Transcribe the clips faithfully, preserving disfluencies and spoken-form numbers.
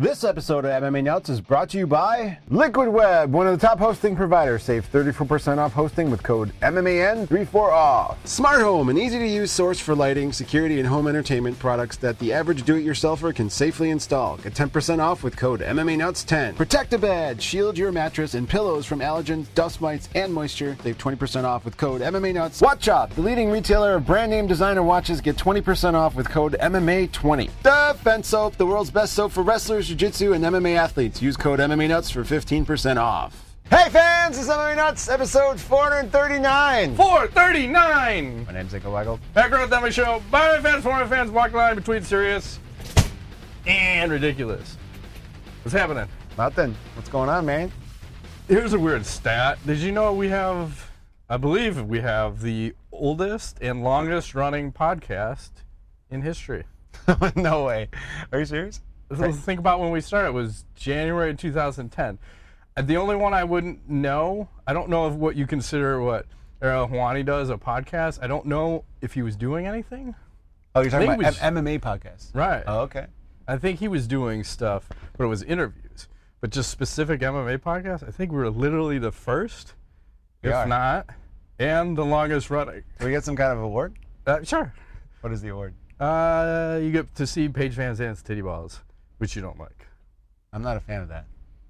This episode of M M A Nuts is brought to you by Liquid Web, one of the top hosting providers. Save thirty-four percent off hosting with code M M A N thirty-four off. Smart Home, an easy-to-use source for lighting, security, and home entertainment products that the average do-it-yourselfer can safely install. Get ten percent off with code M M A Nuts ten. Protect-A-Bed, shield your mattress and pillows from allergens, dust mites, and moisture. Save twenty percent off with code M M A Nuts. Watch Shop, the leading retailer of brand-name designer watches. Get twenty percent off with code M M A twenty. Defense Soap, the world's best soap for wrestlers, jiu-jitsu, and M M A athletes. Use code M M A Nuts for fifteen percent off. Hey fans, it's M M A Nuts, episode four thirty-nine. four thirty-nine! My name's Nico Weigel. Background of the show, by my fans, for my fans, walk the line between serious and ridiculous. What's happening? Nothing. What's going on, man? Here's a weird stat. Did you know we have, I believe we have the oldest and longest running podcast in history? No way. Are you serious? Right. Think about when we started. It was January two thousand ten. The only one I wouldn't know, I don't know if what you consider what Ariel Helwani does, a podcast. I don't know if he was doing anything. Oh, you're talking I about think it was- M M A podcast? Right. Oh, okay. I think he was doing stuff, but it was interviews. But just specific M M A podcasts, I think we were literally the first, We if are. not, and the longest running. Do we get some kind of award? Uh, sure. What is the award? Uh, you get to see Paige Van Zandt's titty balls, which you don't like. I'm not a fan of that.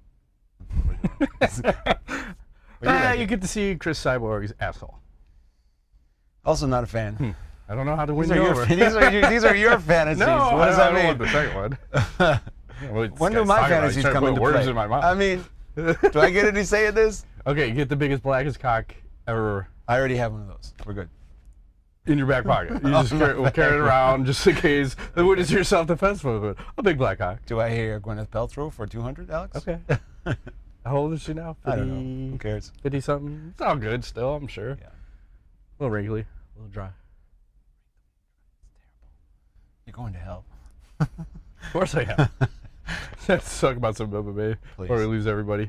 Ah, you get to see Chris Cyborg's asshole. Also not a fan. Hmm. I don't know how to win These, are you your, over. these, are your, these are your fantasies. No, what does I, that I mean? don't want the second one. Well, this When do guy's my talking about it. fantasies He's trying to come put into words play? in my mouth. I mean, do I get any say in this? Okay, you get the biggest, blackest cock ever I already have one of those. We're good. in your back pocket. You just carry, we'll carry it around just in case. What is your self-defense movement? A big black cock. Do I hear Gwyneth Paltrow for two hundred, Alex? Okay. How old is she now? I don't know. Who cares? fifty something? It's all good still, I'm sure. Yeah. A little wrinkly, a little dry. You're going to hell. Of course I am. Let's talk about some M M A before we Please. lose everybody.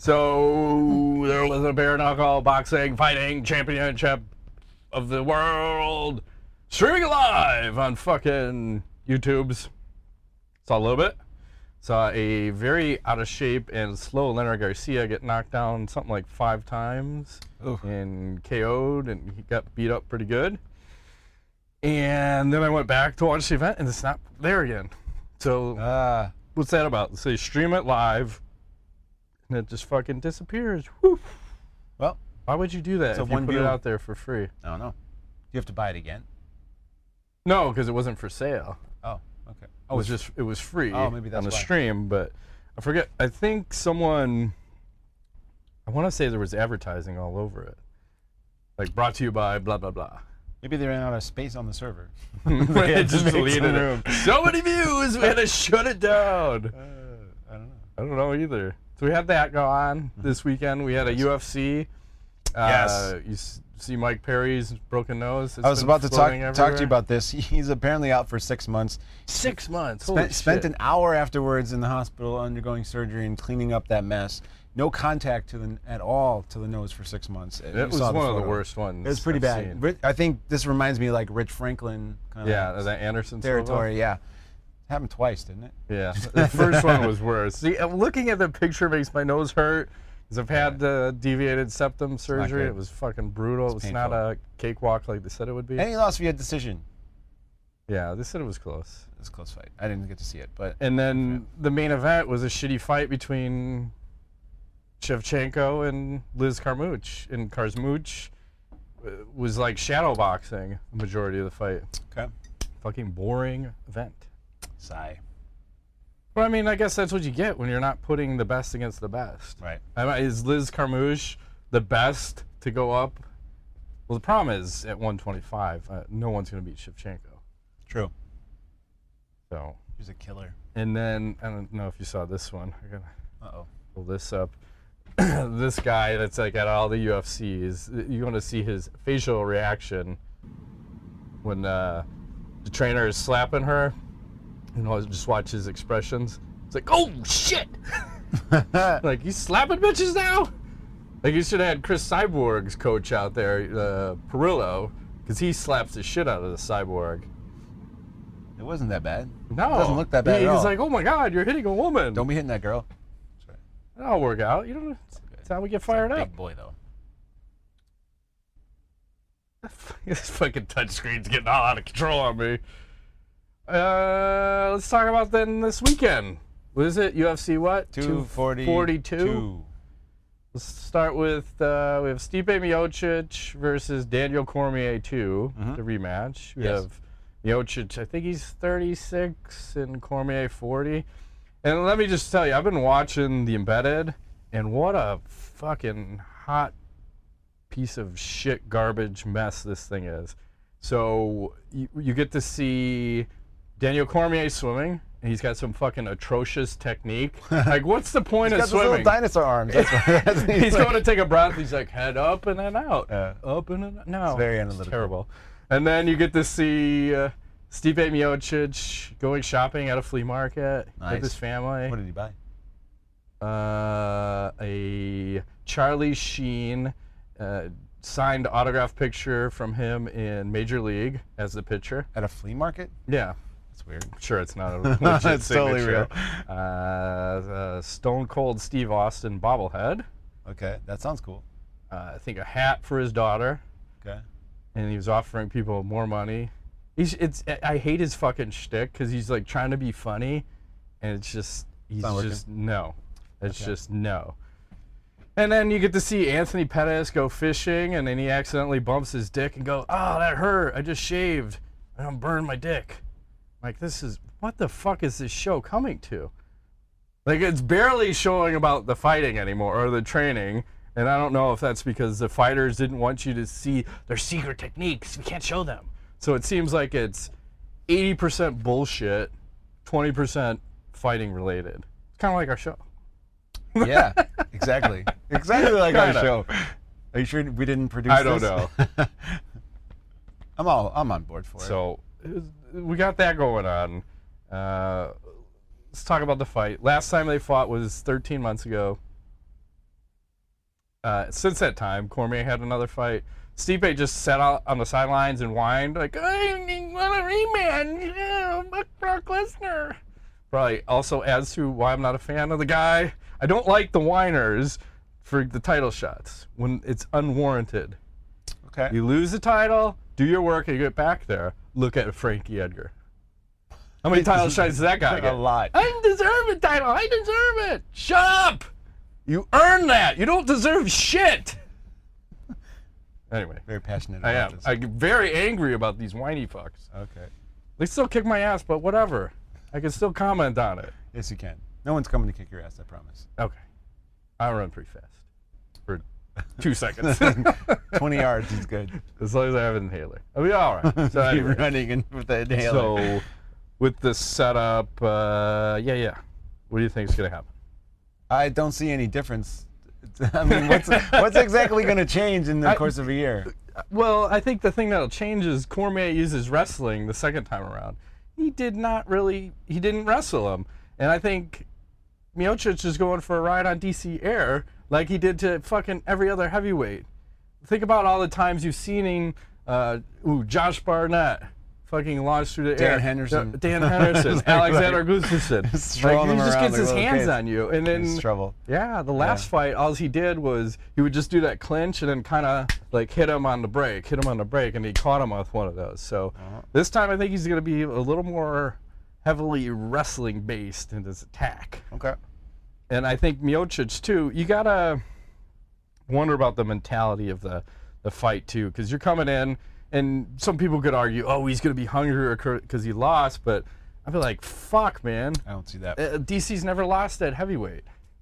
So, there was a bare knuckle boxing fighting championship of the world streaming live on fucking YouTubes. Saw a little bit. Saw a very out of shape and slow Leonard Garcia get knocked down something like five times Oof. and K O'd, and he got beat up pretty good. And then I went back to watch the event, and it's not there again. So Ah, what's that about? So they stream it live, and it just fucking disappears. Whew. well, Why would you do that So if you one put view. it out there for free? I don't know. You have to buy it again. No, because it wasn't for sale. Oh, okay. It was just it was free Oh, maybe that's on the why. stream, but I forget. I think someone. I want to say there was advertising all over it, like brought to you by blah blah blah. Maybe they ran out of space on the server. It had to just make deleted some it. room. So many views, we had to shut it down. Uh, I don't know. I don't know either. So we had that go on this weekend. We had a U F C. Yes. Uh, you s- see Mike Perry's broken nose. It's I was been about to talk floating talk to everywhere. you about this. He's apparently out for six months. Six months. Holy Spent, spent shit. an hour afterwards in the hospital undergoing surgery and cleaning up that mess. No contact to the at all to the nose for six months. You It was saw one of the photo. worst ones. It was pretty I've bad. seen. Ri- I think this reminds me like Rich Franklin kind Yeah, of that Anderson Silva. territory. Yeah, happened twice, didn't it? Yeah, the first one was worse. See, uh, looking at the picture makes my nose hurt. Because I've had uh, deviated septum surgery. good. It was fucking brutal. It's It's, not painful. a cakewalk like they said it would be. And he lost via decision. Yeah, they said it was close. It was a close fight. I didn't get to see it, but And then the main event was a shitty fight between Shevchenko and Liz Carmouche. And Carmouche uh, was like shadow boxing the majority of the fight. okay. Fucking boring event. Sigh. Well, I mean, I guess that's what you get when you're not putting the best against the best. Right. I mean, is Liz Carmouche the best to go up? Well, the problem is at one twenty-five, uh, no one's going to beat Shevchenko. True. So, He's a killer. and then I don't know if you saw this one. I gotta Uh oh. pull this up. This guy that's like at all the U F Cs, you're going to see his facial reaction when uh, the trainer is slapping her. You know, just watch his expressions. It's like, oh shit! Like, you slapping bitches now? Like, you should have had Chris Cyborg's coach out there, uh, Perillo, because he slaps the shit out of the Cyborg. It wasn't that bad. No. It doesn't look that bad he, at all. He's like, oh my God, you're hitting a woman. Don't be hitting that girl. That'll work out. You know, that's how we get fired up. Big boy, though. This fucking touchscreen's getting all out of control on me. Uh, let's talk about then this weekend. What is it? U F C what? two forty-two. Let's start with, uh, we have Stipe Miocic versus Daniel Cormier two, mm-hmm. the rematch. We yes. have Miocic, I think he's thirty-six, and Cormier forty. And let me just tell you, I've been watching The Embedded, and what a fucking hot piece of shit garbage mess this thing is. So you, you get to see Daniel Cormier swimming. And he's got some fucking atrocious technique. Like, what's the point he's of got swimming? Those little dinosaur arms. That's what, that's he's he's going to take a breath. He's like, head up and then out. Yeah. Up and then out. No. It's very analytical. It's terrible. And then you get to see uh, Stipe Miocic going shopping at a flea market nice. with his family. What did he buy? Uh, a Charlie Sheen uh, signed autograph picture from him in Major League as the pitcher. At a flea market? Yeah. Weird. I'm sure it's not a legit it's totally real. Uh, uh, Stone Cold Steve Austin bobblehead. Okay, that sounds cool. Uh, I think a hat for his daughter. Okay. And he was offering people more money. He's it's I hate his fucking shtick because he's like trying to be funny, and it's just he's it's just no, it's okay. just no. And then you get to see Anthony Pettis go fishing, and then he accidentally bumps his dick and go, "Oh, that hurt! I just shaved, and I'm burning my dick." Like, this is, what the fuck is this show coming to? Like, it's barely showing about the fighting anymore, or the training, and I don't know if that's because the fighters didn't want you to see their secret techniques. We can't show them. So it seems like it's eighty percent bullshit, twenty percent fighting related. It's kind of like our show. Yeah, exactly. Exactly like Kinda. our show. Are you sure we didn't produce I don't this? know. I'm all, I'm on board for So, it. We got that going on. Uh, let's talk about the fight. Last time they fought was thirteen months ago. Uh, since that time, Cormier had another fight. Stipe just sat out on the sidelines and whined like, "I want a rematch, yeah, fuck Brock Lesnar." Probably also adds to why I'm not a fan of the guy. I don't like the whiners for the title shots when it's unwarranted. Okay. You lose the title, do your work, and you get back there. Look at Frankie Edgar. How many title shots does that guy get? A lot. I deserve a title. I deserve it. Shut up. You earned that. You don't deserve shit. Anyway. Very passionate I about am. this. I'm very angry about these whiny fucks. Okay. They still kick my ass, but whatever. I can still comment on it. Yes, you can. No one's coming to kick your ass, I promise. Okay. I run pretty fast. For two seconds. twenty yards is good. As long as I have an inhaler. I'll be all right. So anyway. Keep running in with the inhaler. So, with the setup, uh, yeah, yeah. What do you think is going to happen? I don't see any difference. I mean, what's what's exactly going to change in the I, course of a year? Well, I think the thing that'll change is Cormier uses wrestling the second time around. He did not really, he didn't wrestle him. And I think Miocic is going for a ride on D C Air like he did to fucking every other heavyweight. Think about all the times you've seen him, uh, ooh, Josh Barnett fucking launched through the Dan air. Henderson. Dan Henderson. like, Alexander like, Gustafsson. Like, strolling he him just around gets like his a little hands kid. on you. And then, It's trouble. yeah, the last Yeah. fight, all he did was he would just do that clinch and then kind of like hit him on the break, hit him on the break, and he caught him with one of those. So Uh-huh. this time I think he's going to be a little more heavily wrestling based in his attack. Okay. And I think Miocic too, you got to wonder about the mentality of the, the fight too, because you're coming in and some people could argue, oh, he's going to be hungrier because he lost, but I'd be like, fuck, man. I don't see that. Uh, D C's never lost at heavyweight.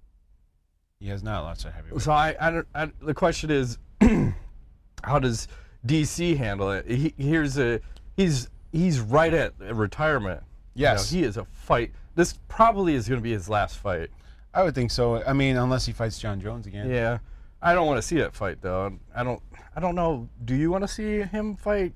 He has not lost a heavyweight. So I, I, don't, I the question is, how does D C handle it? He, here's a he's he's right at retirement. Yes. You know, he is a fight. This probably is going to be his last fight. I would think so. I mean, unless he fights John Jones again. Yeah, I don't want to see that fight though. I don't. I don't know. Do you want to see him fight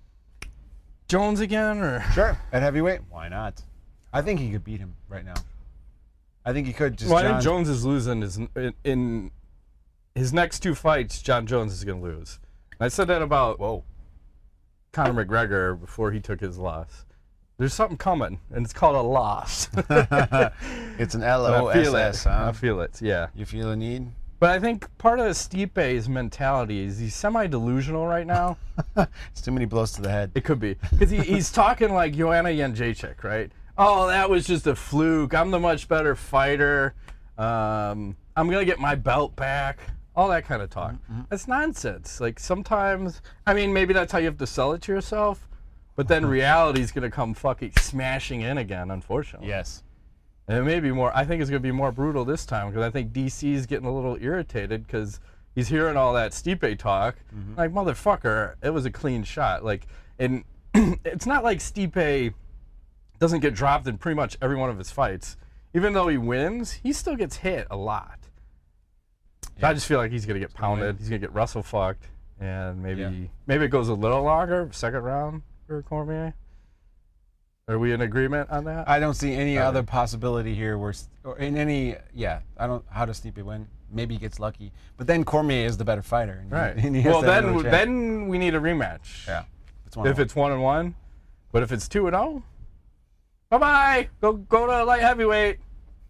Jones again, or Sure. At heavyweight, why not? I think he could beat him right now. I think he could. Just well, I John, think Jones is losing his in, in his next two fights. John Jones is going to lose. And I said that about Whoa. Conor McGregor before he took his loss. there's something coming, and it's called a loss. It's an L O I feel S S, it. huh? I feel it, yeah. You feel a need? But I think part of Stipe's mentality is he's semi-delusional right now. It's too many blows to the head. It could be. Because he, he's talking like Joanna Jędrzejczyk, right? Oh, that was just a fluke. I'm the much better fighter. Um, I'm going to get my belt back. All that kind of talk. Mm-hmm. That's nonsense. Like sometimes, I mean, maybe that's how you have to sell it to yourself. But then reality's going to come fucking smashing in again, unfortunately. Yes. And it may be more, I think it's going to be more brutal this time because I think D C's getting a little irritated because he's hearing all that Stipe talk. Mm-hmm. Like, motherfucker, it was a clean shot. Like, and it's not like Stipe doesn't get dropped in pretty much every one of his fights. Even though he wins, he still gets hit a lot. Yeah. So I just feel like he's going to get pounded. He's going to get wrestle fucked. And maybe yeah. maybe it goes a little longer, second round for Cormier. Are we in agreement on that? I don't see any other possibility here where, or in any, yeah, I don't, how does Stipe win? Maybe he gets lucky. But then Cormier is the better fighter. And right. He, and he well, then then we need a rematch. Yeah. It's if it's one and one. But if it's two and oh, bye-bye. Go go to light heavyweight.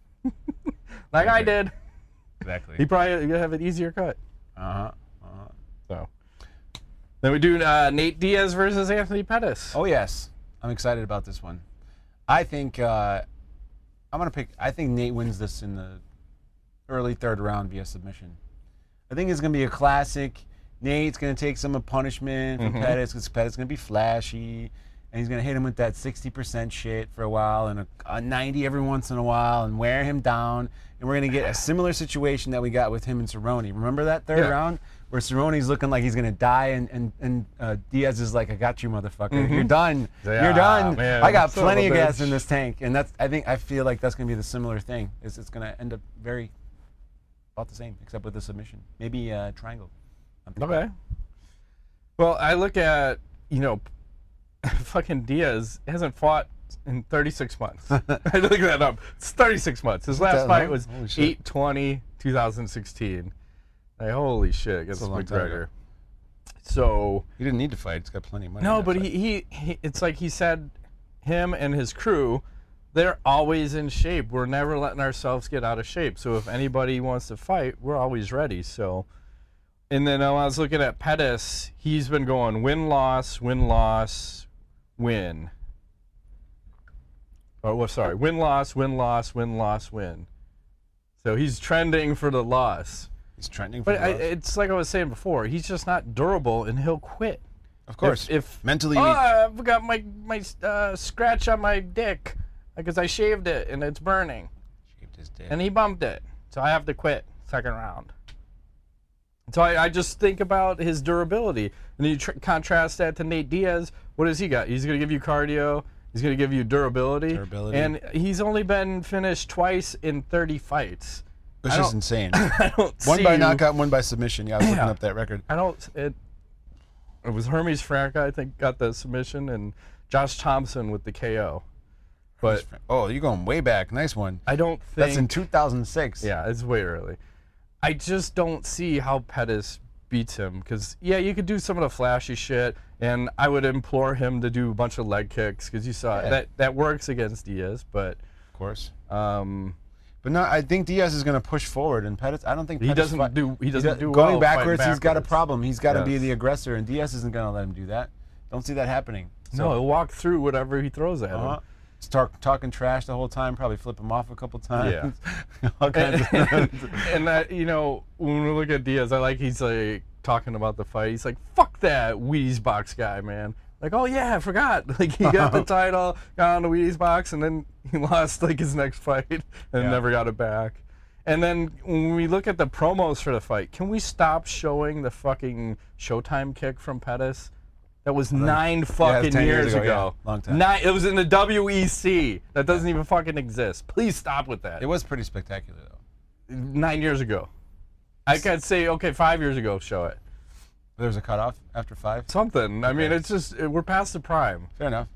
Like okay. I did. Exactly. He probably going to have an easier cut. Uh-huh. Uh-huh. So. Then we do uh, Nate Diaz versus Anthony Pettis. Oh, yes. I'm excited about this one. I think uh, I'm gonna pick. I think Nate wins this in the early third round via submission. I think it's gonna be a classic. Nate's gonna take some punishment from mm-hmm. Pettis because Pettis is gonna be flashy, and he's gonna hit him with that sixty percent shit for a while and a, a ninety every once in a while and wear him down. And we're gonna get a similar situation that we got with him and Cerrone. Remember that third yeah. round? Where Cerrone's looking like he's gonna die, and and, and uh, Diaz is like, "I got you, motherfucker. Mm-hmm. You're done. Yeah, You're done. Man, I got so plenty of bitch. gas in this tank." And that's, I think, I feel like that's gonna be the similar thing. Is it's gonna end up very about the same, except with the submission. Maybe uh, triangle. Okay. Well, I look at you know, fucking Diaz hasn't fought in thirty-six months. I look that up. It's thirty-six months. His last fight was eight twenty twenty sixteen. Like, holy shit, against McGregor. So he didn't need to fight. He's got plenty of money. No, but he, he, he, it's like he said, him and his crew, they're always in shape. We're never letting ourselves get out of shape. So if anybody wants to fight, we're always ready. So, and then I was looking at Pettis. He's been going win, loss, win, loss, win. Oh, well, sorry, win, loss, win, loss, win, loss, win. So he's trending for the loss. He's trending for but the I, loss. it's like I was saying before. He's just not durable, and he'll quit. Of course. If, if mentally, oh, I've got my my uh, scratch on my dick because I shaved it and it's burning. Shaved his dick. And he bumped it, so I have to quit second round. So I, I just think about his durability, and you tr- contrast that to Nate Diaz. What has he got? He's going to give you cardio. He's going to give you durability. Durability. And he's only been finished twice in thirty fights. Which is insane. I don't one see by knockout, one by submission. Yeah, I was yeah. looking up that record. I don't. It, it was Hermes Franca, I think, got the submission, and Josh Thompson with the K O. But oh, you're going way back. Nice one. I don't think that's in two thousand six. Yeah, it's way early. I just don't see how Pettis beats him because yeah, you could do some of the flashy shit, and I would implore him to do a bunch of leg kicks because you saw yeah. that that works against Diaz, but of course. Um, But no, I think Diaz is going to push forward, and Pettis. I don't think Pettis he doesn't fight, do. He doesn't he do going well backwards, backwards. He's got a problem. He's got to yes. be the aggressor, and Diaz isn't going to let him do that. Don't see that happening. So, no, he'll walk through whatever he throws at uh-huh. him. Start talking trash the whole time. Probably flip him off a couple times. Yeah. All kinds and, of and that, you know, when we look at Diaz, I like he's like talking about the fight. He's like, "Fuck that Wheaties box guy, man." Like, oh yeah, I forgot. Like he got the title, got on the Wheaties box, and then he lost like his next fight and yeah. never got it back. And then when we look at the promos for the fight, can we stop showing the fucking Showtime kick from Pettis? That was well, nine fucking yeah, years, years ago. ago. Yeah. Long time. Nine, it was in the W E C. That doesn't even fucking exist. Please stop with that. It was pretty spectacular, though. Nine years ago. I could say, okay, five years ago, show it. There was a cutoff after five? Something. I okay. mean, it's just, we're past the prime. Fair enough.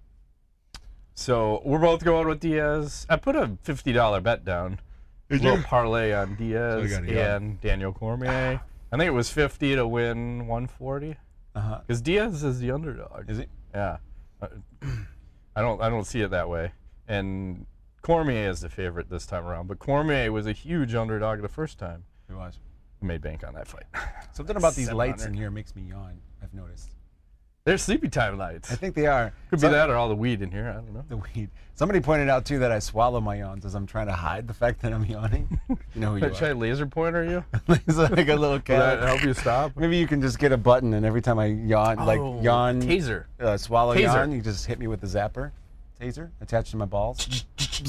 So, we're both going with Diaz. I put a fifty dollar bet down. A little parlay on Diaz so and Daniel Cormier. I think it was fifty to win one forty. Uh-huh. Because Diaz is the underdog. Is he? Yeah. I don't I don't see it that way. And Cormier is the favorite this time around, but Cormier was a huge underdog the first time. He was. He made bank on that fight. Something about these lights in here makes me yawn, I've noticed. They're sleepy time lights. I think they are. Could Some, be that or all the weed in here. I don't know. The weed. Somebody pointed out, too, that I swallow my yawns as I'm trying to hide the fact that I'm yawning. You know who you are. Should I laser pointer you? It's like a little cat. Will that help you stop? Maybe you can just get a button, and every time I yawn, Oh, like yawn, taser. Uh, swallow Taser. yawn, you just hit me with the zapper. Taser attached to my balls.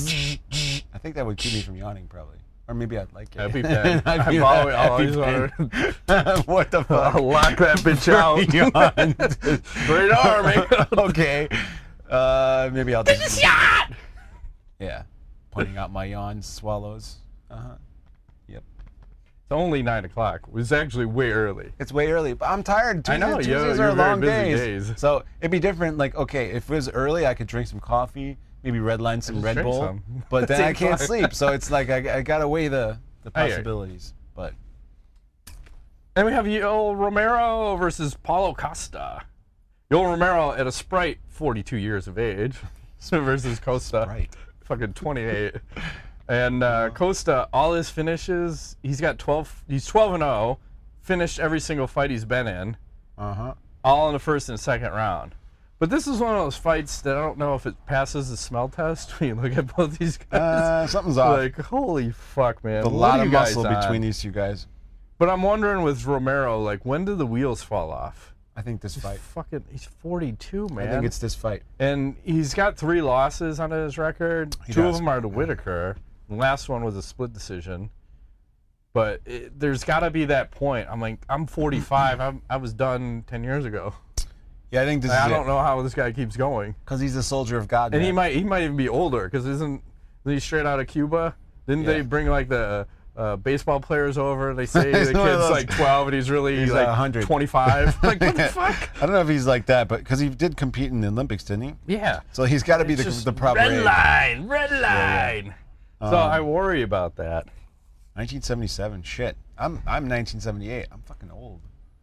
I think that would keep me from yawning, probably. Or maybe I'd like it. I'd be bad. I'd be I've always, I'd always be wanted. What the fuck? I'll lock that bitch out. Yawn. Straight arm. Okay. Uh, maybe I'll just. Shot! Yeah. Pointing out my yawns, swallows. Uh huh. Yep. It's only nine o'clock. It was actually way early. It's way early, but I'm tired. Tuesdays, I know, yo, Tuesdays you're are very long busy days. days. So it'd be different. Like, okay, if it was early, I could drink some coffee, maybe red line some just Red drink Bull. some. But then Same I can't time. sleep. So it's like I, I gotta weigh the, the I hear you. possibilities. But And we have Yoel Romero versus Paulo Costa. Yoel Romero at a sprite, forty-two years of age, versus Costa, right. fucking twenty-eight. And uh, Costa, all his finishes, he's got twelve. He's twelve and oh, finished every single fight he's been in, uh huh. all in the first and second round. But this is one of those fights that I don't know if it passes the smell test when you look at both these guys. Uh, something's off. Like, holy fuck, man. A What lot are of you guys muscle on? between these two guys. But I'm wondering with Romero, like, when did the wheels fall off? I think this He's fight. fucking, he's forty-two, man. I think it's this fight. And he's got three losses on his record. He Two does. of them are to Whitaker. The last one was a split decision. But it, there's got to be that point. I'm like, I'm forty-five. I'm, I was done ten years ago. Yeah, I think this I is don't know how this guy keeps going. Because he's a soldier of God. And man. he might he might even be older because isn't, isn't he straight out of Cuba? Didn't Yeah. they bring like the uh, baseball players over? They say the He's kid's one of those- like twelve and he's really He's, uh, like one hundred. twenty-five. Like, what the fuck? I don't know if he's like that, but because he did compete in the Olympics, didn't he? Yeah. So he's got to be It's the, just the proper red age. line, red line. yeah. So Um, I worry about that. nineteen seventy-seven. Shit. I'm I'm nineteen seventy-eight. I'm fucking old.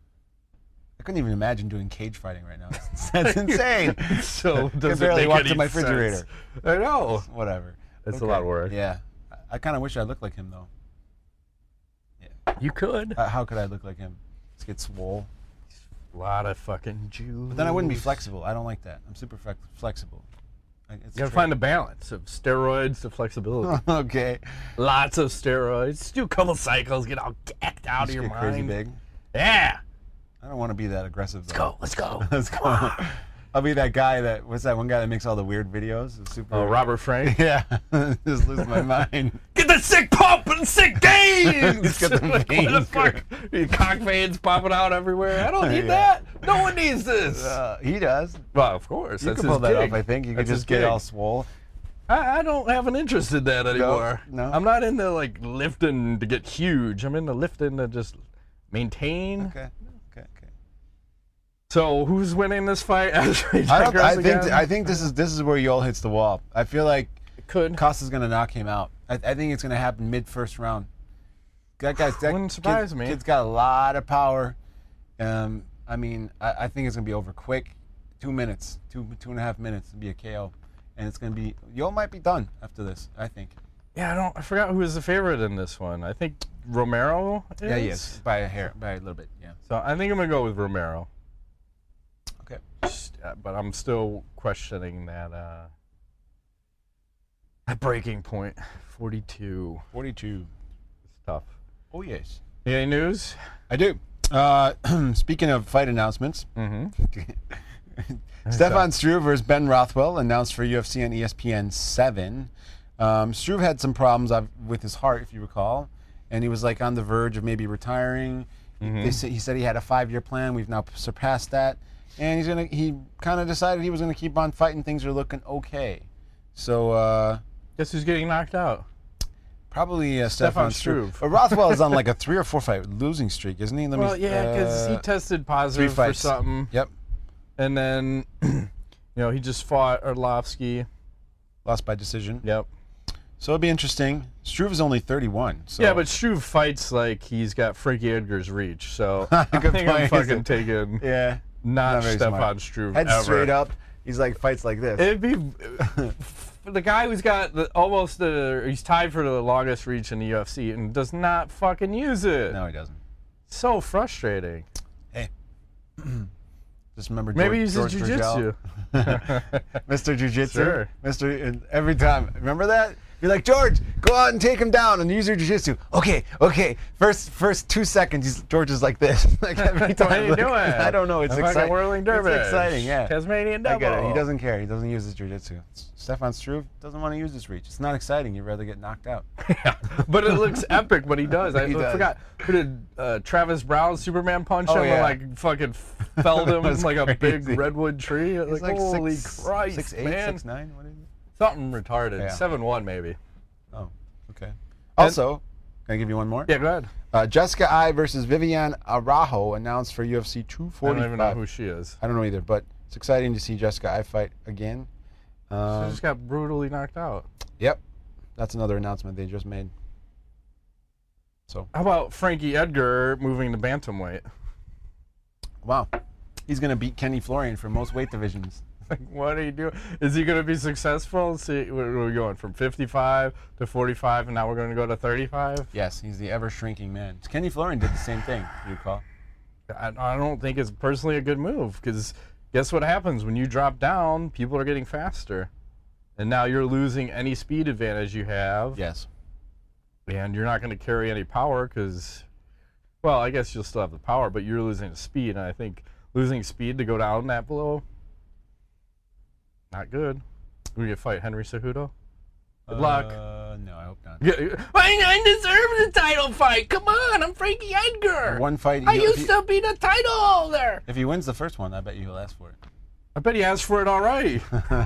I couldn't even imagine doing cage fighting right now. That's insane. So Could does barely it make walk any to my sense? refrigerator. I know. Whatever. It's Okay. a lot of work. Yeah. I, I kind of wish I looked like him though. You could. Uh, how could I look like him? Let's get swole. A lot of fucking Jews. But then I wouldn't be flexible. I don't like that. I'm super flex- flexible. Like, it's You gotta find a balance of steroids to flexibility. Okay. Lots of steroids. Just do a couple cycles, get all gacked out Just of your get mind. crazy big. Yeah. I don't want to be that aggressive. Let's though. go. Let's go. Let's go. I'll be that guy that, what's that one guy that makes all the weird videos? It's super. Oh, Robert Frank. Yeah. Just lose my mind. Get the sick pump and sick gains. Just get the Like, what the veins fuck? Your cock veins popping out everywhere. I don't need Yeah. that. No one needs this. Uh, he does. Well, of course. You That's can his pull that gig. off, I think. You That's could his just get gig. all swole. I, I don't have an interest in that anymore. no? I'm not into like lifting to get huge. I'm into lifting to just maintain. Okay. Okay. Okay. So who's winning this fight? As we I don't. digress I think. again? I think this is this is where Yoel hits the wall. I feel like It could. Costa's gonna knock him out. I, I think it's gonna happen mid first round. That guy's that Wouldn't surprise kid, me. Kid's got a lot of power. Um, I mean, I, I think it's gonna be over quick. Two minutes, two two and a half minutes to be a K O, and it's gonna be Yoel might be done after this. I think. Yeah, I don't. I forgot who was the favorite in this one. I think Romero. Is? Yeah, yes, by a hair, by a little bit. Yeah. So I think I'm gonna go with Romero. Okay. Just, uh, but I'm still questioning that. Uh, that breaking point, forty-two. Forty-two. It's tough. Oh yes. You got any news? I do. Uh, speaking of fight announcements. Mm-hmm. Stefan Struve versus Ben Rothwell announced for U F C on E S P N seven. Um, Struve had some problems uh, with his heart, if you recall, and he was like on the verge of maybe retiring. Mhm. They say, he said he had a five-year plan. We've now surpassed that, and he's gonna. He kind of decided he was gonna keep on fighting. Things are looking okay. So uh, Guess who's getting knocked out? probably uh, Stefan Stefan Struve. Struve. But Rothwell is on like a three or four fight losing streak, isn't he? Let Well, me, yeah, because he uh, tested three positive for fights. something, Yep, and then, you know, he just fought Arlovsky. lost by decision. Yep. So it'll be interesting. Struve is only thirty-one. So. Yeah, but Struve fights like he's got Frankie Edgar's reach, so I Good think I'm point. fucking taking yeah. not, Not very Stefan smart. Struve Head ever. straight up. He's like fights like this. It'd be the guy who's got the, almost the he's tied for the longest reach in the U F C and does not fucking use it. No, he doesn't. So frustrating. Hey, just remember. Maybe use George his jujitsu. Mister Jiu-Jitsu. Sure. Mister And every time, remember that? You're like, George, go out and take him down and use your jiu-jitsu. Okay, okay. First, first two seconds, he's, George is like this. Like every time. What are you like, doing? I don't know. It's I'm like a exciting. whirling dervish. It's exciting. Yeah. Tasmanian I devil. get it. He doesn't care. He doesn't use his jiu-jitsu. Stefan Struve doesn't want to use his reach. It's not exciting. You'd rather get knocked out. Yeah, but it looks epic when he does. I He does. forgot. Who did uh, Travis Brown Superman punch Oh, him yeah. and like fucking felled him was like a big crazy. redwood tree? He's Like, like holy six, Christ, six, eight, man. six, nine. What is he? Something retarded. Yeah. seven one maybe. Oh, okay. Also, can I give you one more? Yeah, go ahead. Uh, Jessica Ai versus Viviane Araujo announced for U F C two I forty-five. don't even know who she is. I don't know either, but it's exciting to see Jessica Ai fight again. She Um, just got brutally knocked out. yep, that's another announcement they just made. So, How about Frankie Edgar moving to bantamweight? wow, he's gonna beat Kenny Florian for most weight divisions. Like, what are you doing? Is he going to be successful? See, where are we going from fifty-five to forty-five, and now we're going to go to thirty-five? Yes, he's the ever shrinking man. Kenny Florian did the same thing. You recall? I, I don't think it's personally a good move because guess what happens when you drop down? People are getting faster, and now you're losing any speed advantage you have. Yes. And you're not going to carry any power because, well, I guess you'll still have the power, but you're losing the speed, and I think losing speed to go down that below, not good. We're going to fight Henry Cejudo? Good luck. Uh, no, I hope not. Yeah, I, I deserve the title fight. Come on, I'm Frankie Edgar. One fight. I he'll- used if, he, to be the title holder. if he wins the first one, I bet you he'll ask for it. I bet he asked for it all right.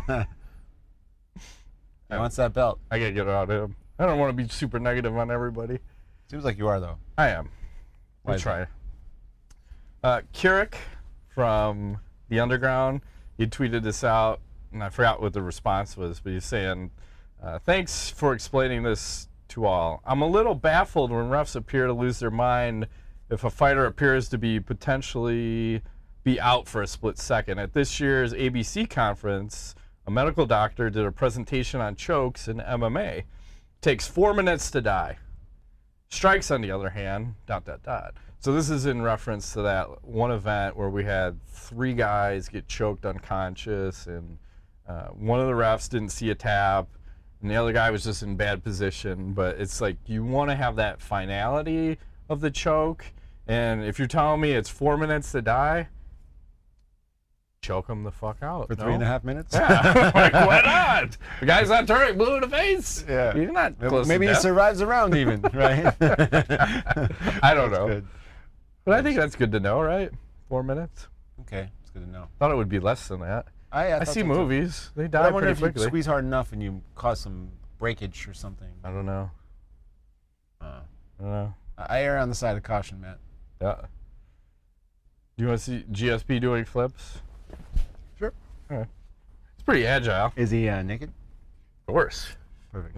He wants that belt. I gotta get it out of him. I don't want to be super negative on everybody. Seems like you are, though. I am. Why We is try. Uh, Kirik from the Underground, he tweeted this out, and I forgot what the response was, but he's saying, uh, thanks for explaining this to all. I'm a little baffled when refs appear to lose their mind if a fighter appears to be potentially be out for a split second. At this year's A B C conference, a medical doctor did a presentation on chokes in M M A. Takes four minutes to die. Strikes, on the other hand, dot, dot, dot. So this is in reference to that one event where we had three guys get choked unconscious, and uh, one of the refs didn't see a tap, and the other guy was just in bad position. But it's like you want to have that finality of the choke, and if you're telling me it's four minutes to die, choke him the fuck out. For no? three and a half minutes? Yeah. Like, why not? The guy's not turning blue in the face. Yeah. You're not close Maybe to he death. survives the round even, right? I don't That's know. good. But I think that's good to know, right? Four minutes. Okay, it's good to know. Thought it would be less than that. I, I, I thought see so, too. movies. They But I die wonder pretty if you quickly. squeeze hard enough and you cause some breakage or something. I don't know. Uh, I don't know. I err on the side of caution, Matt. Yeah. Do you want to see G S P doing flips? Sure. All right. It's pretty agile. Is he uh, naked? Of course. Perfect.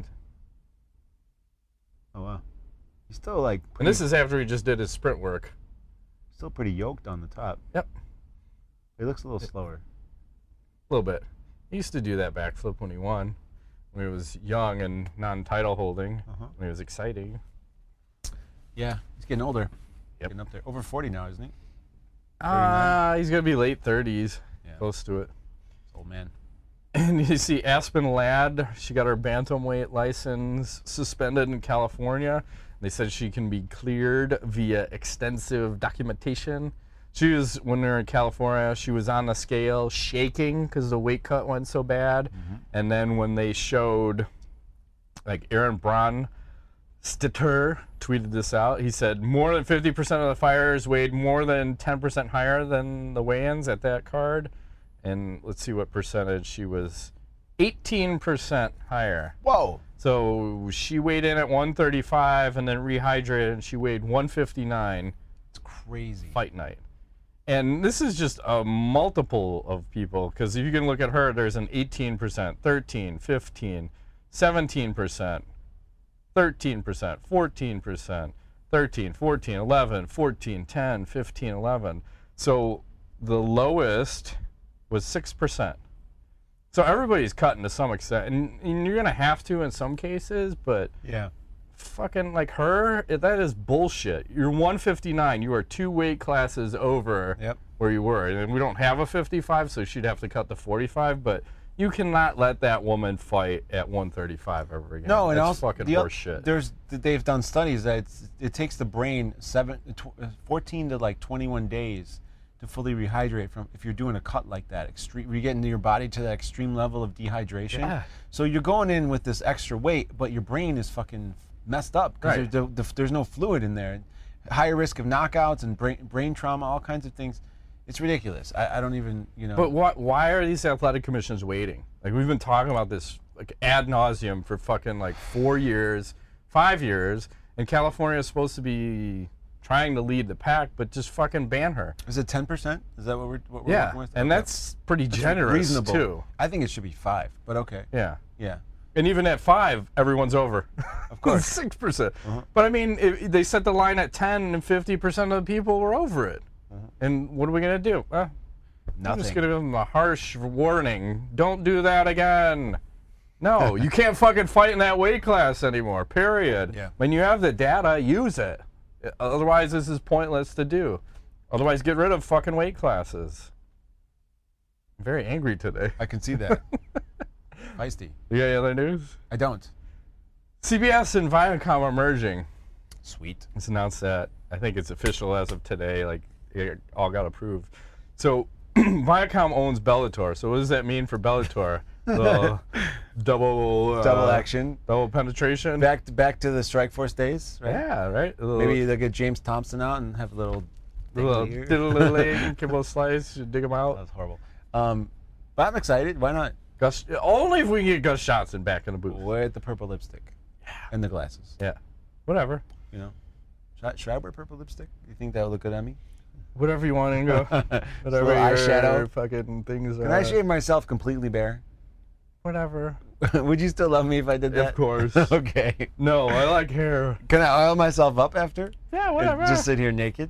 Oh wow. He's still like. And Pretty, this is after he just did his sprint work. still pretty yoked on the top. Yep. He looks a little slower. A little bit. He used to do that backflip when he won, when he was young and non-title holding, Uh-huh. when he was exciting. Yeah, he's getting older. Yep. Getting up there. Over forty now, isn't he? Ah, he's gonna be late thirties, Yeah. close to it. Old man. And you see Aspen Ladd, she got her bantamweight license suspended in California. They said she can be cleared via extensive documentation. She was, when we were in California, she was on the scale shaking because the weight cut went so bad. Mm-hmm. And then when they showed, like Aaron Braun Stitter tweeted this out, he said more than fifty percent of the fighters weighed more than ten percent higher than the weigh-ins at that card. And let's see what percentage she was. eighteen percent higher. Whoa. So she weighed in at one thirty-five and then rehydrated, and she weighed one fifty-nine It's crazy. fight night. And this is just a multiple of people, because if you can look at her, there's an eighteen percent, thirteen, fifteen, seventeen percent, thirteen percent, fourteen percent, thirteen, fourteen, eleven, fourteen, ten, fifteen, eleven. So the lowest was six percent. So everybody's cutting to some extent, and, and you're gonna have to in some cases, but Yeah. fucking like her, that is bullshit. You're one fifty-nine. You are two weight classes over Yep. where you were, and we don't have a fifty-five, so she'd have to cut to forty-five. But you cannot let that woman fight at one thirty-five ever again. No, and That's also fucking the, horse shit. There's they've done studies that it's, it takes the brain seven, tw- fourteen to like twenty-one days to fully rehydrate from if you're doing a cut like that. Extreme, you're getting your body to that extreme level of dehydration. Yeah. So you're going in with this extra weight, but your brain is fucking messed up because Right. there's, the, there's no fluid in there. Higher risk of knockouts and brain, brain trauma, all kinds of things. It's ridiculous. I, I don't even, you know. But why, why are these athletic commissions waiting? Like, we've been talking about this like ad nauseum for fucking like four years, five years, and California is supposed to be trying to lead the pack, but just fucking ban her. Is it ten percent? Is that what we're, what we're Yeah, working with? and Okay. that's pretty That's generous reasonable. too. I think it should be five, but okay. Yeah. Yeah. And even at five, everyone's over. Of course. six percent. Uh-huh. But I mean, if they set the line at ten, and fifty percent of the people were over it. Uh-huh. And what are we going to do? Uh, I'm just Nothing. going to give them a harsh warning. Don't do that again. No, you can't fucking fight in that weight class anymore, period. Yeah. When you have the data, use it. Otherwise, this is pointless to do. Otherwise, get rid of fucking weight classes. I'm very angry today. I can see that. Feisty. You got any other news? I don't. C B S and Viacom are merging. Sweet. It's announced that. I think it's official as of today. Like, it all got approved. So, Viacom owns Bellator. So, what does that mean for Bellator? Little double uh, Double action. double penetration. Back to, back to the Strikeforce days, right? Yeah, right. A little, Maybe they'll get James Thompson out and have a little. a little thing here. diddle leg, kibble slice, you dig them out. That's horrible. Um, but I'm excited. Why not? Gus, only if we can get Gus Johnson back in the booth. Wear the purple lipstick. And the glasses. Yeah, whatever, You know. Should I, should I wear purple lipstick? You think that would look good on me? whatever you want to go. Whatever little your eyeshadow. fucking things Can are. I shave myself completely bare? Whatever. Would you still love me if I did that? Of course. Okay. No, I like hair. Can I oil myself up after? Yeah, And whatever. Just sit here naked?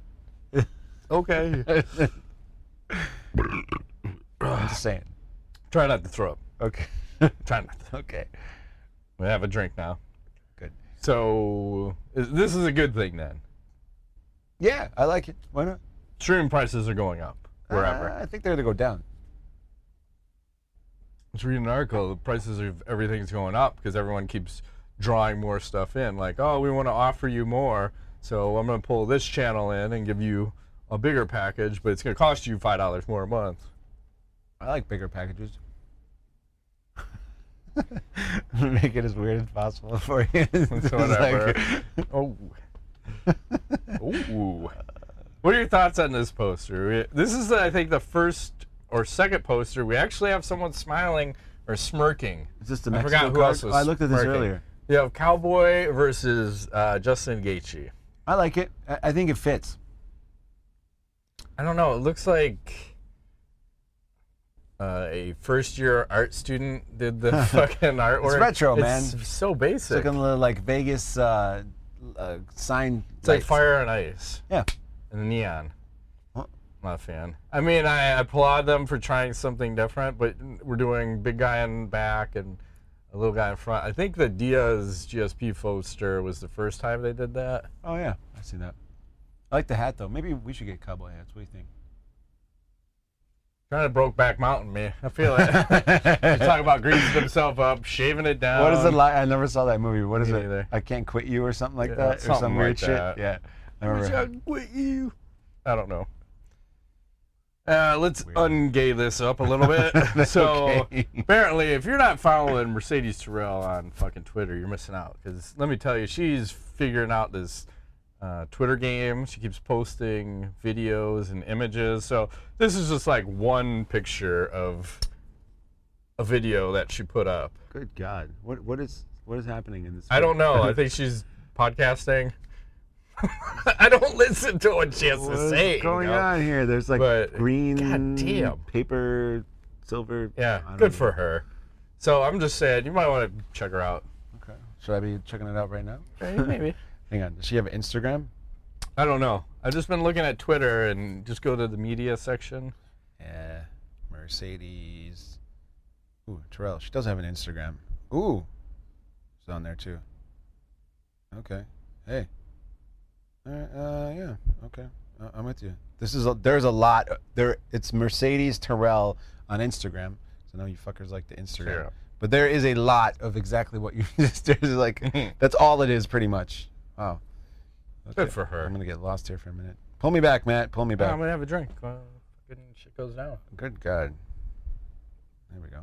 Okay. I'm just saying. Try not to throw up. Okay. Try not to. Okay. We have a drink now. Good. So is- this is a good thing then. Yeah, I like it. Why not? Streaming prices are going up wherever. Uh, I think they're going to go down. I was reading an article. The prices of everything's going up because everyone keeps drawing more stuff in. Like, oh, we want to offer you more, so I'm going to pull this channel in and give you a bigger package, but it's going to cost you five dollars more a month. I like bigger packages. Make it as weird as possible for you. It's Whatever. like- Oh. Ooh. What are your thoughts on this poster? This is, I think, the first or second poster. We actually have someone smiling or smirking. Is this the I Mexico forgot who card? else was Oh, I looked at this smirking. earlier. You have Cowboy versus uh, Justin Gaethje. I like it. I, I think it fits. I don't know. It looks like uh, a first-year art student did the fucking artwork. retro, man. It's so It's basic. like a little like Vegas uh, uh, sign. It's like Fire and Ice. Yeah. And the neon. Huh. Not a fan. I mean, I applaud them for trying something different, but we're doing big guy in back and a little guy in front. I think the Diaz G S P poster was the first time they did that. Oh yeah, I see that. I like the hat though. Maybe we should get cowboy hats. What do you think? Kind of Brokeback Mountain, me. I feel it. They talk about greasing himself up, shaving it down. What is the line? I never saw that movie. What is Me it? neither. I can't quit you or something like Yeah, that, or something some weird like that. shit. Yeah, I Wish remember. I quit you. I don't know. Uh, let's Weird. ungay this up a little bit. That's so okay. apparently, if you're not following Mercedes Terrell on fucking Twitter, you're missing out. Because let me tell you, she's figuring out this uh, Twitter game. She keeps posting videos and images. So this is just like one picture of a video that she put up. Good God, what what is what is happening in this? I don't know. I think she's podcasting. I don't listen to what she has What to is say. going you know? on here? There's like But, green goddamn. paper, silver. Yeah, I don't good know. for her. So I'm just saying, you might want to check her out. Okay. Should I be checking it out right now? Maybe. Hang on. Does she have an Instagram? I don't know. I've just been looking at Twitter and just go to the media section. Yeah. Mercedes. Ooh, Terrell. She does have an Instagram. Ooh. She's on there too. Okay. Hey. All right, uh, yeah. Okay. Uh, I'm with you. This is a, there's a lot there. It's Mercedes Terrell on Instagram. So I know you fuckers like the Instagram. Sure. But there is a lot of exactly what you just. There's like that's all it is, pretty much. Wow. Okay. Good for her. I'm gonna get lost here for a minute. Pull me back, Matt. Pull me back. No, I'm gonna have a drink. Uh, good shit goes down. Good God. There we go.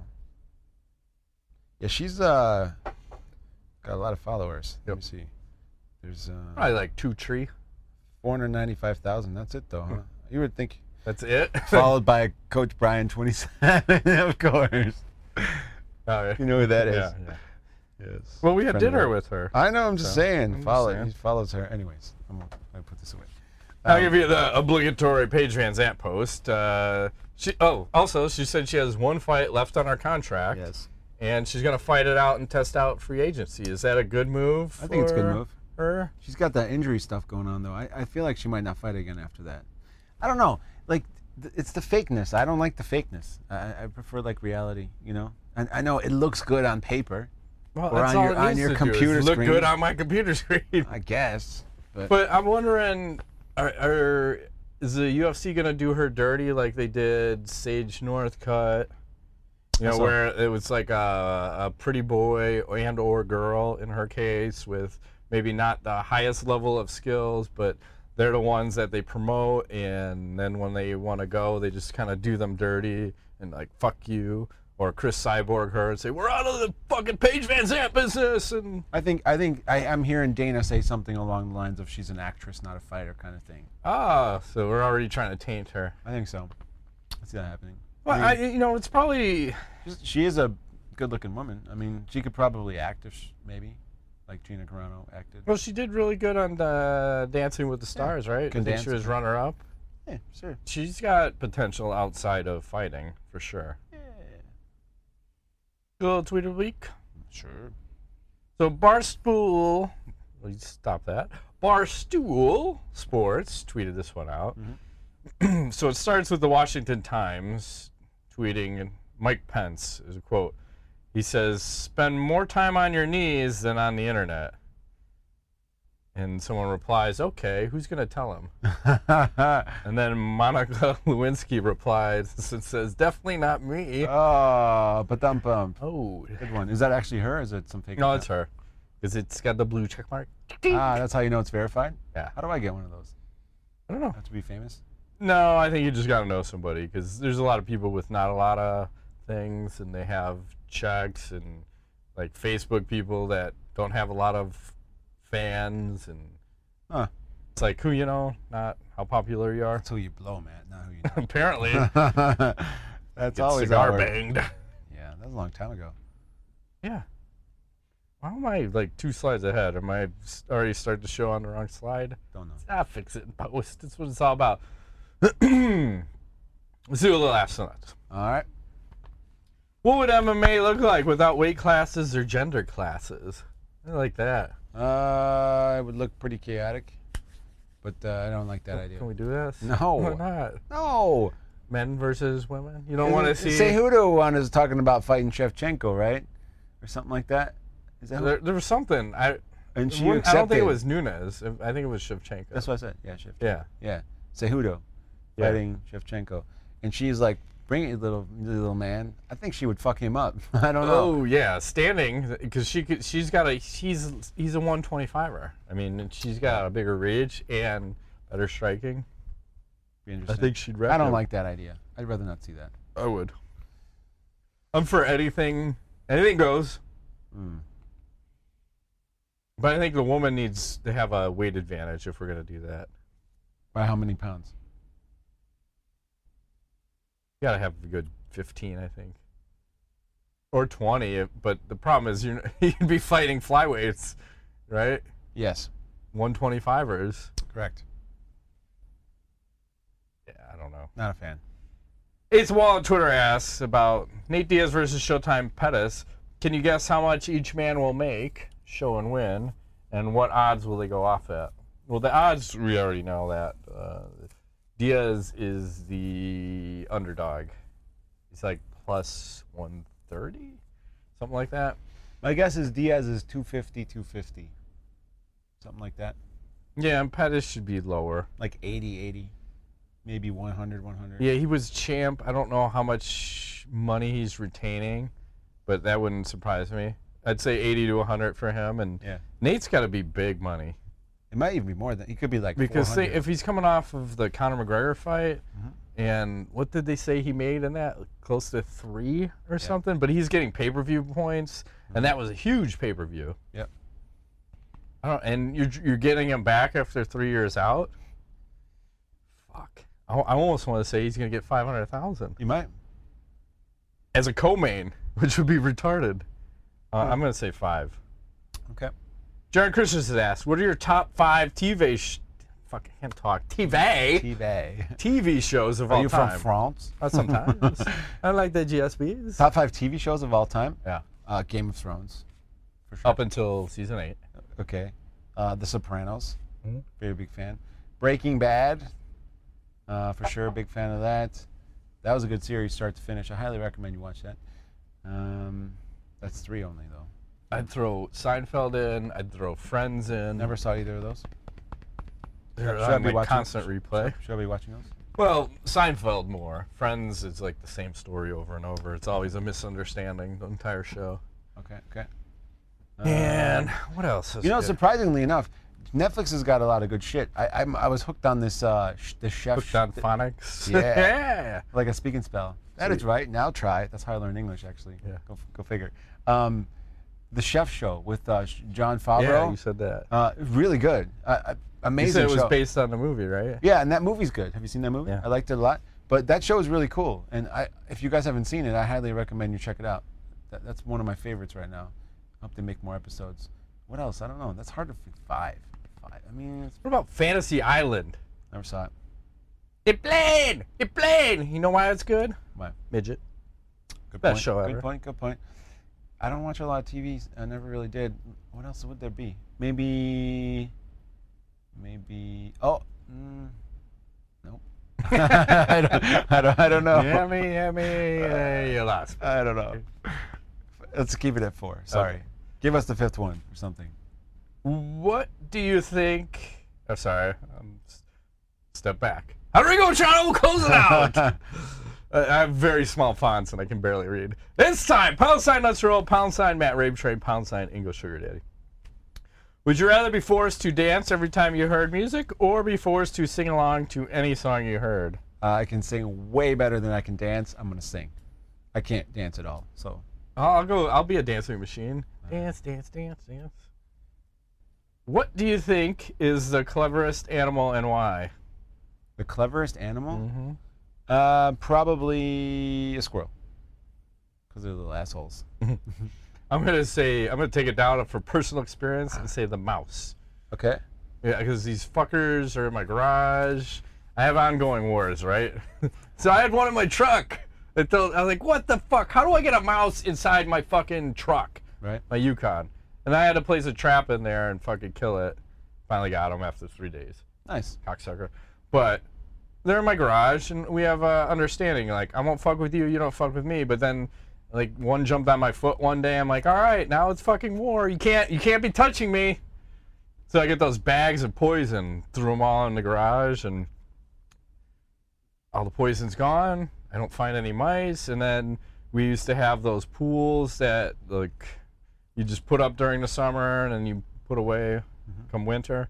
Yeah, she's uh got a lot of followers. Yep. Let me see. There's uh, probably like two tree. four hundred ninety-five thousand. That's it, though, huh? You would think. That's it? Followed by Coach Brian, twenty-seven, of course. Oh, yeah. You know who that is? Yeah, yeah. Yes. Well, we had dinner with her. I know, I'm just so, saying. I'm Follow, just saying. He follows her. Anyways, I'm going to put this away. I'll Um, give you the obligatory Paige Van Zandt post. Uh, she, oh, also, she said she has one fight left on her contract. Yes. And she's going to fight it out and test out free agency. Is that a good move? I think it's a good move. Her? She's got that injury stuff going on, though. I, I feel like she might not fight again after that. I don't know. Like, th- it's the fakeness. I don't like the fakeness. I, I prefer, like, reality, you know? I, I know it looks good on paper. Well, or that's on all your, it on needs your to computer do is screen. look good on my computer screen. I guess. But, but I'm wondering, are, are, is the U F C going to do her dirty like they did Sage Northcutt? You know, where it was like a, a pretty boy and or girl in her case with maybe not the highest level of skills, but they're the ones that they promote, and then when they want to go, they just kind of do them dirty and like, fuck you. Or Chris Cyborg her and say, we're out of the fucking Paige Van Zandt business. And I think I think I, I'm hearing Dana say something along the lines of she's an actress, not a fighter kind of thing. Ah, so we're already trying to taint her. I think so. I see that happening. Well, I mean, I, you know, it's probably... She is a good-looking woman. I mean, she could probably act, if she, maybe, like Gina Carano acted. Well, she did really good on uh, Dancing with the Stars, yeah. right? Can I think dance. she was runner-up. Yeah, sure. She's got potential outside of fighting, for sure. Yeah. Good little tweet of the week. Sure. So Barstool, please stop that. Barstool Sports tweeted this one out. Mm-hmm. So it starts with the Washington Times tweeting Mike Pence, is a quote. He says, spend more time on your knees than on the internet. And someone replies, okay, who's going to tell him? And then Monica Lewinsky replies and says, definitely not me. Oh, but dump bump. Oh. Good one. Is that actually her or is it some fake No, account? it's her. Because it's got the blue check mark. Ah, that's how you know it's verified? Yeah. How do I get one of those? I don't know. Have to be famous? No, I think you just got to know somebody because there's a lot of people with not a lot of things and they have checks and like Facebook people that don't have a lot of fans and huh. It's like who you know, not how popular you are. That's who you blow, man, not who you know. Apparently. That's Get always cigar our... banged. Yeah, that was a long time ago. Yeah. Why am I like two slides ahead? Am I already started the show on the wrong slide? Don't know. Ah, fix it in post. That's what it's all about. Let's do a little Ask the Nuts. All right. What would M M A look like without weight classes or gender classes? I like that. Uh, it would look pretty chaotic, but uh, I don't like that idea. Can we do this? No. Why not? No. Men versus women? You don't want to see... Cejudo one is talking about fighting Shevchenko, right? Or something like that? Is that There, there was something. I, and she one, accepted. I don't think it was Nunes. I think it was Shevchenko. That's what I said. Yeah, Shevchenko. Yeah. Yeah. Cejudo Yeah. fighting Shevchenko. And she's like, bring it, little little man. I think she would fuck him up. I don't know. Oh yeah, standing because she could. She's got a. He's he's a one twenty-fiver. I mean, she's got a bigger reach and better striking. Be I interesting. think she'd. Wreck I don't him. like that idea. I'd rather not see that. I would. I'm for anything. Anything goes. Mm. But I think the woman needs to have a weight advantage if we're gonna do that. By how many pounds? You gotta have a good fifteen, I think, or twenty. If, but the problem is you're, you'd be fighting flyweights, right? Yes. one twenty-fivers. Correct. Yeah, I don't know. Not a fan. Ace Wall on Twitter asks about Nate Diaz versus Showtime Pettis. Can you guess how much each man will make, show and win, and what odds will they go off at? Well, the odds, we already know that. Uh, Diaz is the underdog. He's like plus one thirty, something like that. My guess is Diaz is two fifty, two fifty, something like that. Yeah, and Pettis should be lower. Like eighty, eighty, maybe one hundred, one hundred. Yeah, he was champ. I don't know how much money he's retaining, but that wouldn't surprise me. I'd say eighty to one hundred for him, and yeah. Nate's got to be big money. It might even be more than he could be like because they, if he's coming off of the Conor McGregor fight, mm-hmm. and what did they say he made in that? Close to three or yeah. something. But he's getting pay per view points, mm-hmm. and that was a huge pay per view. Yep. I don't, and you're you're getting him back after three years out. Fuck. I, I almost want to say he's gonna get five hundred thousand. You might. As a co-main, which would be retarded. Uh, I'm going to say five. Okay. Jared Christensen asked, what are your top five T V sh- fuck, I can't talk. T V? T V. T V shows of are all you time. From France? Uh, sometimes. I like the G S Bs. Top five T V shows of all time? Yeah. Uh, Game of Thrones. For sure. Up until season eight. Okay. Uh, The Sopranos. Mm-hmm. Very big fan. Breaking Bad. Uh, for sure, big fan of that. That was a good series, start to finish. I highly recommend you watch that. Um... That's three only, though. I'd throw Seinfeld in. I'd throw Friends in. Never saw either of those. They're should I on be like watching, constant should, replay. Should I be watching those? Well, Seinfeld more. Friends is like the same story over and over. It's always a misunderstanding, the entire show. Okay, okay. And uh, what else is You know, good? surprisingly enough, Netflix has got a lot of good shit. I I'm, I was hooked on this uh, sh- the chef. Hooked on sh- phonics? Yeah. Yeah. Like a speaking spell. That Sweet. is right. Now try it. That's how I learned English, actually. Yeah. Go, go figure. Um, the Chef Show with uh, John Favreau. Yeah, you said that. Uh, really good. Uh, uh, amazing You said it was show. based on the movie, right? Yeah, and that movie's good. Have you seen that movie? Yeah. I liked it a lot. But that show is really cool. And I, if you guys haven't seen it, I highly recommend you check it out. That, that's one of my favorites right now. I hope they make more episodes. What else? I don't know. That's hard to f- five. Five. I mean, it's, What about Fantasy Island? never saw it. It played! It played! You know why it's good? Why? Midget. Good Best point. show Good ever. point. Good point. I don't watch a lot of T V. I never really did. What else would there be? Maybe. Maybe. Oh. Mm, nope. I, don't, I don't. I don't know. Yummy, yummy. Uh, you lost. I don't know. Let's keep it at four. Sorry. Okay. Give us the fifth one or something. What do you think? Oh, sorry. Um, s- step back. How do we go, John? We'll close it out. uh, I have very small fonts and I can barely read. This time, pound sign nuts roll, pound sign Matt Rabe Trade, pound sign English Sugar Daddy. Would you rather be forced to dance every time you heard music or be forced to sing along to any song you heard? Uh, I can sing way better than I can dance. I'm gonna sing. I can't dance at all. So I'll go. I'll be a dancing machine. Dance, dance, dance, dance. What do you think is the cleverest animal and why? the cleverest animal? Mm-hmm. Uh, probably a squirrel. Because they're little assholes. I'm gonna say I'm gonna take it down for personal experience and say the mouse. Okay. Yeah, because these fuckers are in my garage. I have ongoing wars, right? So I had one in my truck. It told, I was like, what the fuck? How do I get a mouse inside my fucking truck? Right. My Yukon. And I had to place a trap in there and fucking kill it. Finally got him after three days. Nice. Cocksucker. But they're in my garage, and we have uh, understanding. Like, I won't fuck with you, you don't fuck with me. But then, like, one jumped on my foot one day. I'm like, all right, now it's fucking war. You can't, you can't be touching me. So I get those bags of poison, threw them all in the garage, and all the poison's gone. I don't find any mice. And then we used to have those pools that, like, you just put up during the summer and then you put away mm-hmm. come winter.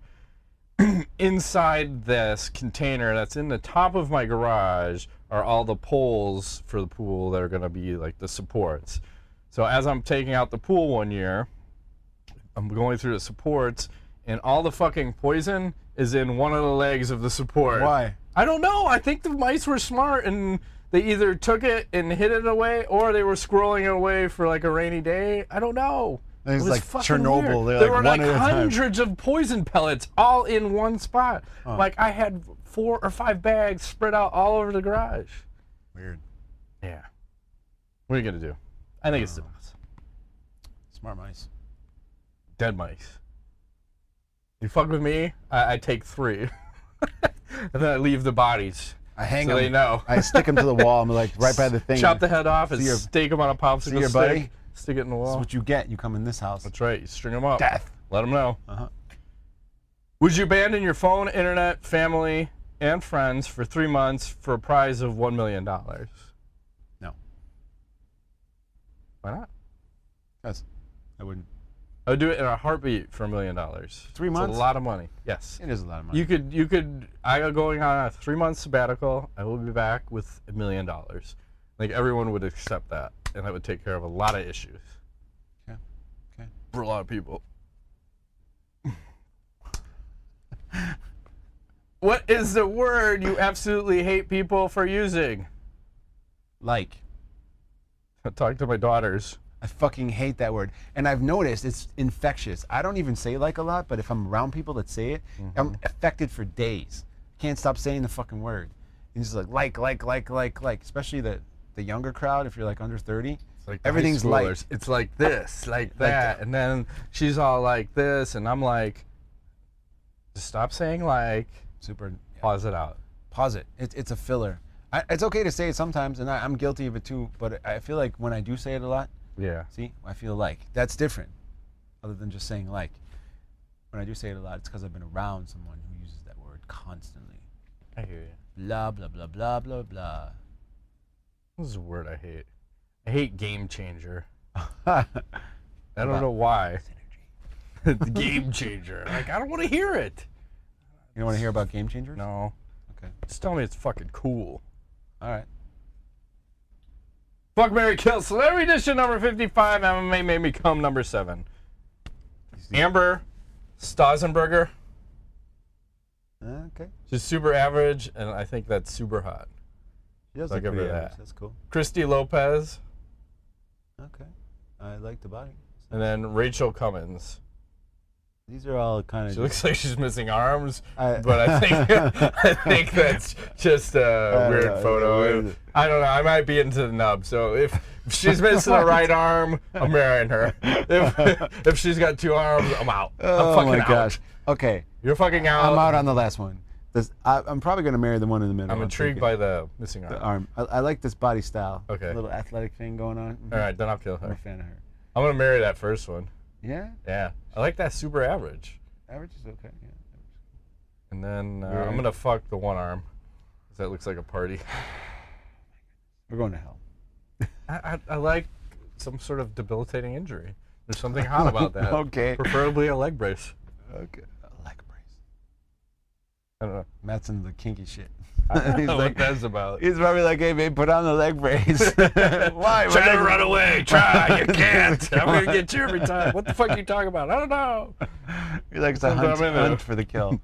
Inside this container that's in the top of my garage are all the poles for the pool that are going to be like the supports. So as I'm taking out the pool one year, I'm going through the supports, and all the fucking poison is in one of the legs of the support. Why? I don't know. I think the mice were smart, and they either took it and hid it away, or they were squirreling it away for like a rainy day. I don't know. It's It was like fucking Chernobyl. weird. They're There like were one like at a time. hundreds of poison pellets all in one spot. Huh. Like I had four or five bags spread out all over the garage. Weird. Yeah. What are you gonna do? I think it's the mouse. Smart mice. Dead mice. You fuck with me, I, I take three, and then I leave the bodies. I hang so them. they know. I stick them to the wall. I'm like right by the thing. Chop the head off and your- stake them on a popsicle see your stick. buddy? Stick it in the That's wall. what you get. You come in this house. That's right. You string them up. Death. Let them know. Uh-huh. Would you abandon your phone, internet, family, and friends for three months for a prize of one million dollars? No. Why not? Yes. I wouldn't. I would do it in a heartbeat for a million dollars. Three It's months? a lot of money. Yes. It is a lot of money. You could, you could. I am going on a three-month sabbatical. I will be back with a million dollars. Like everyone would accept that, and that would take care of a lot of issues. Okay. Okay. For a lot of people. What is the word you absolutely hate people for using? Like. I talk to my daughters. I fucking hate that word. And I've noticed it's infectious. I don't even say like a lot, but if I'm around people that say it, mm-hmm. I'm affected for days. Can't stop saying the fucking word. It's just like, like, like, like, like, like. Especially the, the younger crowd, if you're like under thirty. It's like everything's like. It's like this, like Like that. that. And then she's all like this, and I'm like, just stop saying like. Super. Yeah. Pause it out. Pause it. it it's a filler. I, it's okay to say it sometimes, and I, I'm guilty of it too, but I feel like when I do say it a lot, Yeah. see, I feel like. That's different, other than just saying like. When I do say it a lot, it's because I've been around someone who uses that word constantly. I hear you. Blah, blah, blah, blah, blah, blah. This is a word I hate. I hate game changer. I I don't know why. The game changer. Like, I don't want to hear it. You don't want to hear about Game Changers? No. Okay. Just tell me it's fucking cool. All right. Fuck, Mary Kill. Celebrity Edition number fifty-five. M M A made me come number seven. Amber Stausenberger. Okay. She's super average, and I think that's super hot. She does I'll look give her pretty that. average. That's cool. Christy Lopez. Okay. I like the body. And then Rachel Cummins. These are all kind of. She looks like she's missing arms, I- but I think I think that's just a I weird don't know. photo. Weird. I don't know. I might be into the nub. So if, if she's missing a right arm, I'm marrying her. If, if she's got two arms, I'm out. Oh I'm fucking my out. gosh. Okay. You're fucking out. I'm out on the last one. This, I, I'm probably going to marry the one in the middle. I'm intrigued by the missing arm. the arm. I, I like this body style. Okay. A little athletic thing going on. All right, then I'll kill I'm a her. fan of her. I'm gonna marry that first one. Yeah? Yeah, I like that super average. Average is okay. Yeah. And then uh, Very- I'm gonna fuck the one arm. 'Cause that looks like a party. We're going to hell. I, I, I like some sort of debilitating injury. There's something hot about that. Okay. Preferably a leg brace. Okay. A leg brace. I don't know. Matt's into the kinky shit. I don't He's know like, what that's about. he's probably like, hey, babe, put on the leg brace. Why? Try to What run away. Try. You can't. I'm gonna get you every time. What the fuck are you talking about? I don't know. He likes to Sometimes hunt, I'm into hunt it. for the kill.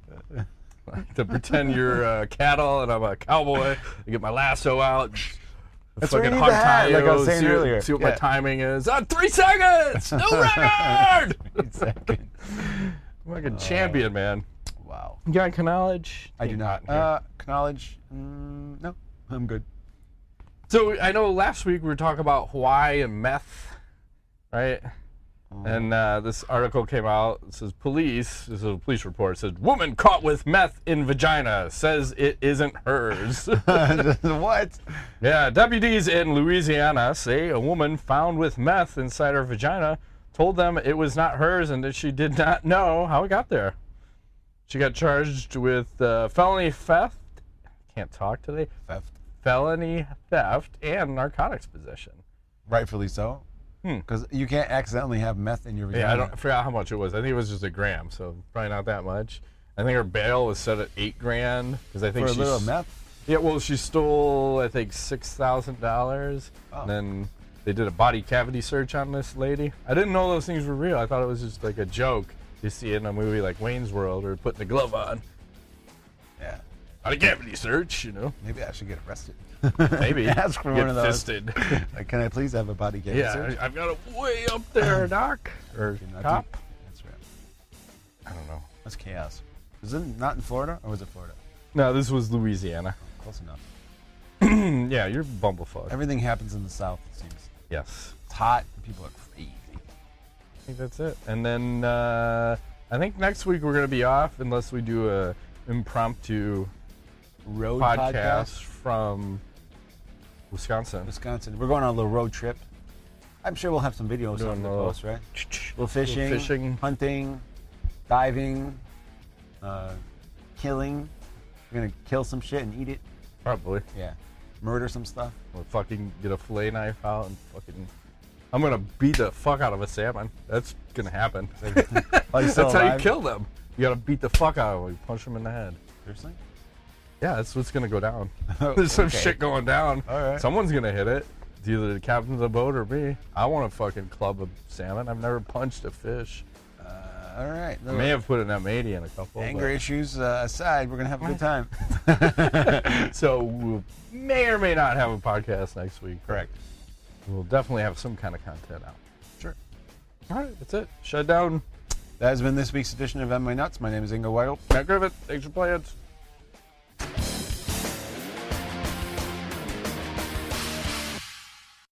To pretend you're uh, cattle and I'm a cowboy. I get my lasso out. That's what you fucking need to hog have, tie like I was you, saying see, earlier. See what Yeah. my timing is. On three seconds. New record. Eight seconds. Fucking champion, man. Wow. You got knowledge? I do not. Uh, knowledge? Mm, no, I'm good. So I know last week we were talking about Hawaii and meth, right? And uh, this article came out. It says police. This is a police report. It says woman caught with meth in vagina says it isn't hers. What? Yeah, deputies in Louisiana say a woman found with meth inside her vagina told them it was not hers and that she did not know how it got there. She got charged with uh, felony theft. Can't talk today. Theft. Felony theft and narcotics possession. Rightfully so. Hmm. Because you can't accidentally have meth in your vagina. Yeah, I don't I forgot how much it was. I think it was just a gram, so probably not that much. I think her bail was set at eight grand because I think For a she little s- meth? Yeah, well, she stole I think six thousand dollars. Oh. And then they did a body cavity search on this lady. I didn't know those things were real. I thought it was just like a joke. You see it in a movie like Wayne's World or putting a glove on. Yeah. Body cavity search, you know. Maybe I should get arrested. Maybe. Ask for Get one of those. fisted. Like, can I please have a body cavity Yeah, search? I, I've got it way up there, doc. Or Not cop. too- That's right. I don't know. That's chaos. Is it not in Florida, or was it Florida? No, this was Louisiana. Close enough. Yeah, you're bumblefuck. Everything happens in the South, it seems. Yes. It's hot, and people are crazy. I think that's it. And then uh, I think next week we're going to be off unless we do a impromptu Road podcast, podcast. from Wisconsin. Wisconsin. We're going on a little road trip. I'm sure we'll have some videos Doing on the a little- post, right? A little fishing, Little fishing. hunting, diving, uh, killing. We're gonna kill some shit and eat it. Probably. Yeah. Murder some stuff. We'll fucking get a fillet knife out and fucking. I'm gonna beat the fuck out of a salmon. That's gonna happen. Oh, you still That's how you alive? kill them. You gotta beat the fuck out of them. You punch them in the head. Seriously? Yeah, that's what's gonna go down. There's some Okay. shit going down. All right. Someone's gonna hit it. It's either the captain of the boat or me. I want to fucking club a salmon. I've never punched a fish. Uh, all right. I may have put an M eighty in a couple. Anger but- issues uh, aside, we're gonna have a good time. So we may or may not have a podcast next week. Correct. We'll definitely have some kind of content out. Sure. All right, that's it. Shut down. That has been this week's edition of M My Nuts. My name is Ingo Weigel. Matt Griffith. Thanks for playing.